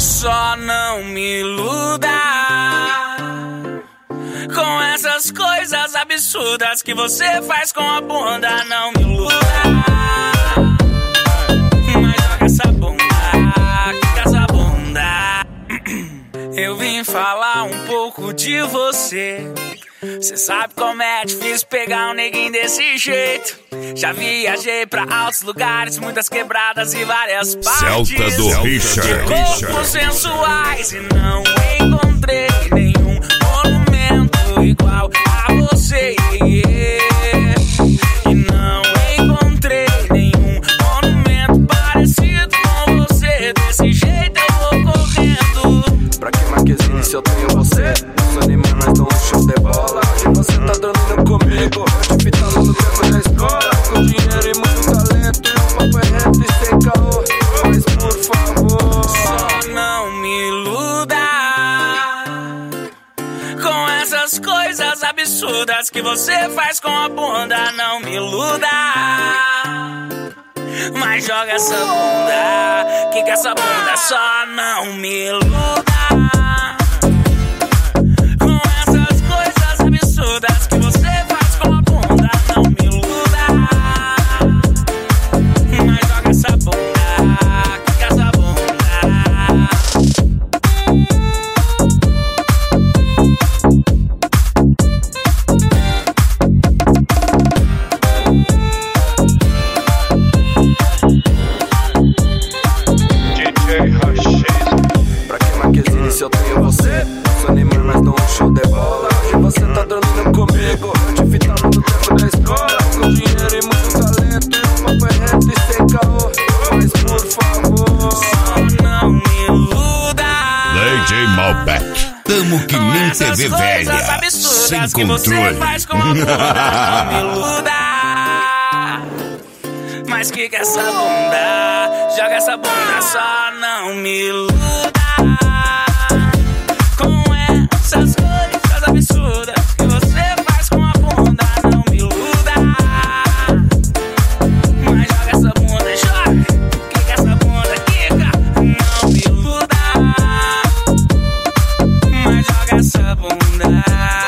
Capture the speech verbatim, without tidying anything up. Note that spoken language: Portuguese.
Só não me iluda com essas coisas absurdas que você faz com a bunda. Não me iluda, mas joga essa bunda, quica essa bunda. Eu vim falar um pouco de você. Cê sabe como é difícil pegar um neguinho desse jeito. Já viajei pra altos lugares, muitas quebradas e várias partes. Celta do Richard. Corpos sensuais e não encontrei nenhum monumento igual a você. E não encontrei nenhum monumento parecido com você. Desse jeito eu vou correndo. Pra que Marquezine se eu tenho você? Os animais nós dão um show de bola. E você tá dormindo comigo, de fitando no tempo da escola. Com dinheiro e muito talento, e o papo é reto e sem caô. Mas por favor, só não me iluda com essas coisas absurdas que você faz com a bunda. Não me iluda, mas joga essa bunda, quica essa bunda. Só não me iluda com essas coisas absurdas que você faz com a bunda. Não me iluda, mas joga essa bunda, quica essa bunda. pra que Marquezine se eu tenho você? Os animais nós dão um show de bola. E você tá dormindo comigo, de fitando no tempo da escola. Com dinheiro e muito talento, e o papo é reto e sem caô. Mas por favor, só não me iluda. D J Malbec. Tamo que nem T V velha, sem controle. Faz com a bunda, não me iluda, mas quica essa bunda, joga essa bunda. Só não me iluda com essas coisas absurdas que você faz com a bunda. Não me iluda, mas joga essa bunda, joga, quica essa bunda, quica. Não me iluda, mas joga essa bunda.